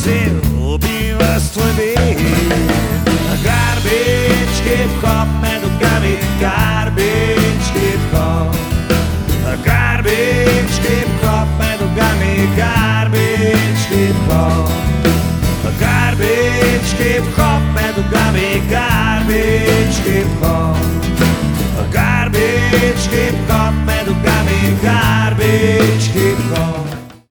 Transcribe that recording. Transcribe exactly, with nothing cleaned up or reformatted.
vesel, ubiva s tvoj bed. Garbage hip hop med nogami, garbage hip hop. Garbage hip hop med nogami, garbage hip hop. Garbage hip hop med nogami, garbage hip hop. Garbage hip hop.